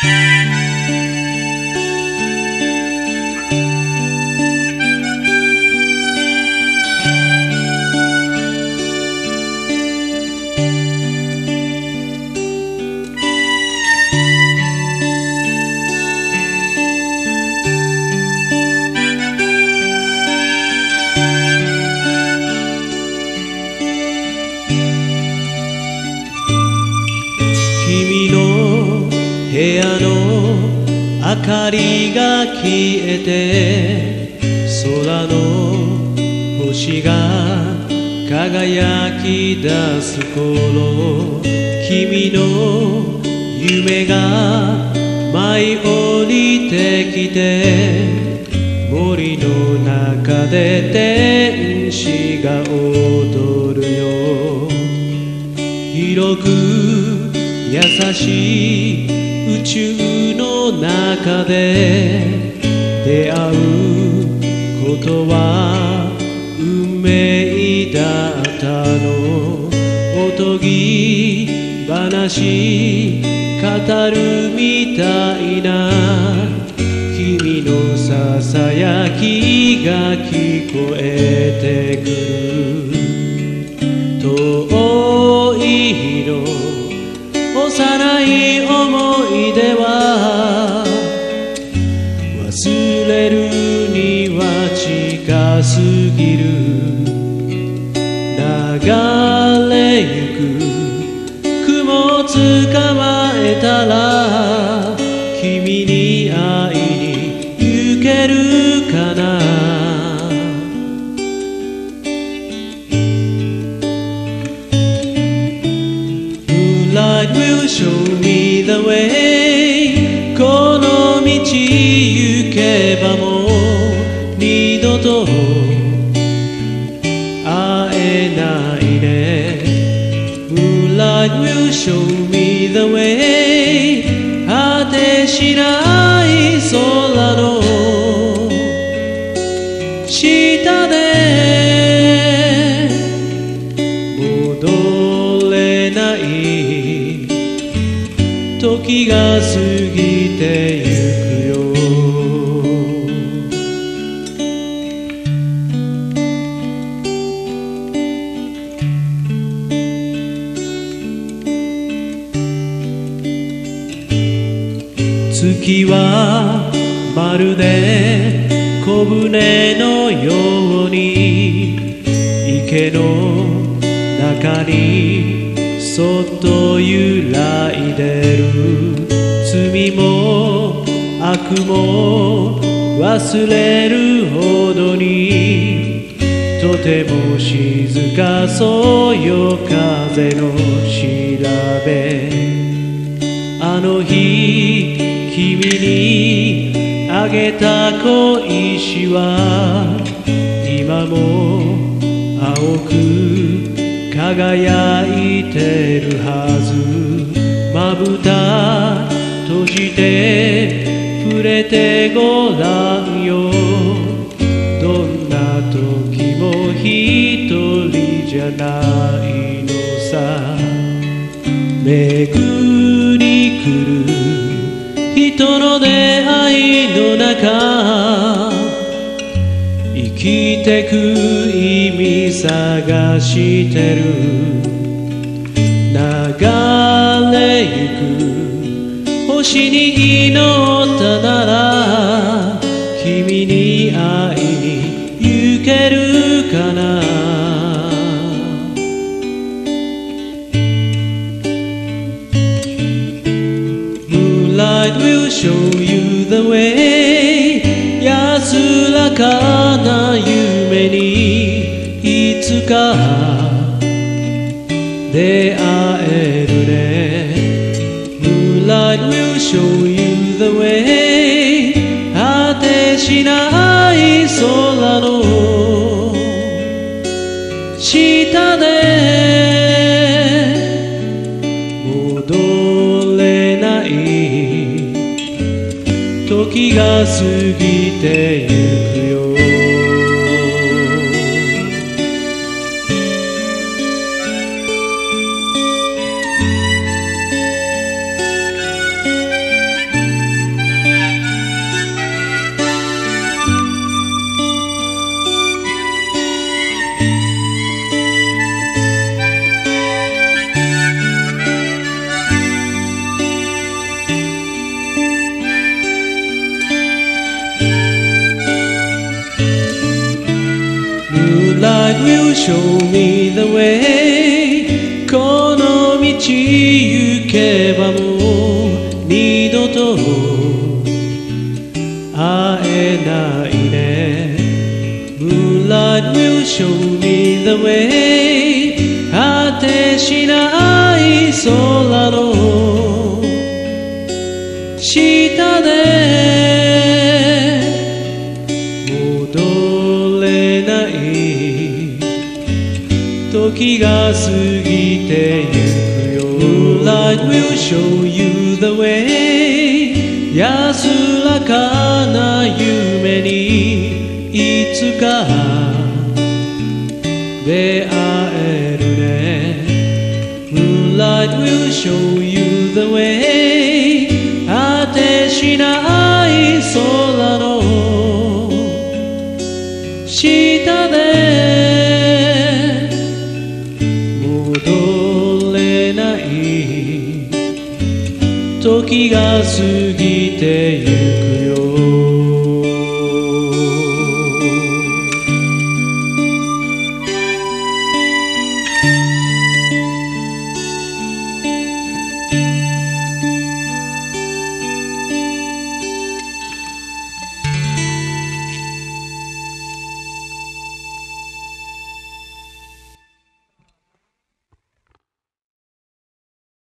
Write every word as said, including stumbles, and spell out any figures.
君の部屋の明かりが消えて空の星が輝き出す頃、君の夢が舞い降りてきて森の中で天使が踊るよ。広く優しい宇宙の中で出会うことは運命だったの。おとぎ話語るみたいな君のささやきが聞こえてくる。遠い日の幼い思い出は忘れるには近すぎる。流れゆく雲捕まえたら君に会いに行けるかな。Moonlight will show me the way。 この道行けばもう二度と会えないね。 Moonlight will show me the way。 果てしない空の下で戻れない時が過ぎてゆくよ。月はまるで小舟のように池の中にそっと揺らいでる。罪も悪も忘れるほどにとても静かそうよ風の調べ。あの日君にあげた小石は今も青く輝いてるはず。まぶた閉じて触れてごらんよ。どんな時も一人じゃないのさ。巡り来る人の出会いの中、生きてく意味探してる。流れゆく星に祈ったなら君に会いに行けるかな。Moonlight will show you the way。 安らかな夢にいつか出会えるね。 Moonlight will show you the way。 果てしない空の下で戻れない時が過ぎてゆくよ。 show me the way この道行けばもう二度と会えないね Moonlight will show me the way 果てしない空の下で戻れない時が過ぎてゆくよ Moonlight will show you the way 安らかな夢にいつか出会えるね Moonlight will show you the way 果てしない空の下で戻れない時が過ぎてゆく